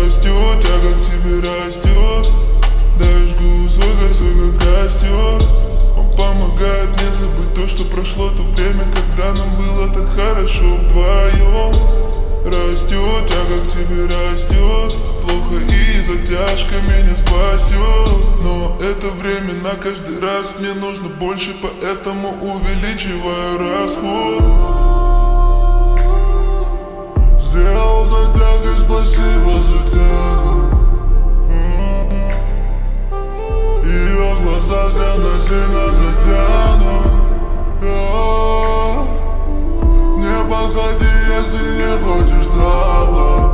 растет, тяга к тебе растет. Дай жгу свой как костер. Он помогает мне забыть то, что прошло, то время, когда нам было так хорошо вдвоем. Растет, тяга к тебе растет. Плохо и затяжка меня спасет. Но это временно каждый раз мне нужно больше, поэтому увеличиваю расход. Сделал затягой, спасибо за тягу. Ее глаза сильно затянут. Не подходи, если не хочешь травла.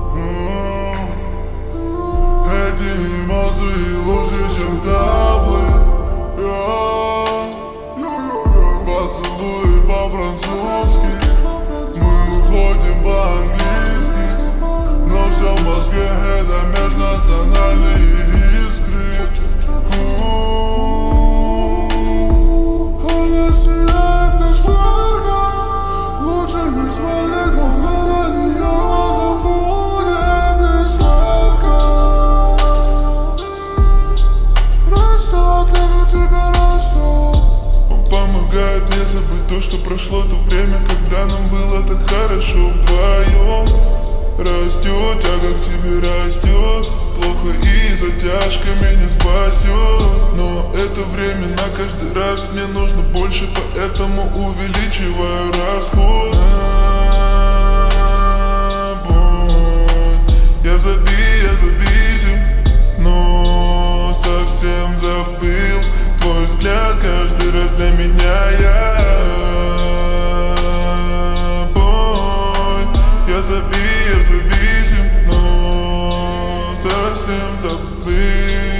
Эти эмоции лучше, чем таблы. Поцелуй по-французски, мы уходим по-английски. Но все в Москве — это межнациональные искры. А если это сладко, лучше не смотреть, когда на нее забудет и сладко. Растет, как тебя растет. Он помогает мне забыть то, что прошло, то время, когда нам было так хорошо вдвоем. Растет, тяга к тебе растет. Плохо и затяжка меня спасет. Но это временно каждый раз мне нужно больше, поэтому увеличиваю расход. Я зависим, но совсем забыл. Твой взгляд каждый раз для меня я зависим, но совсем забыл.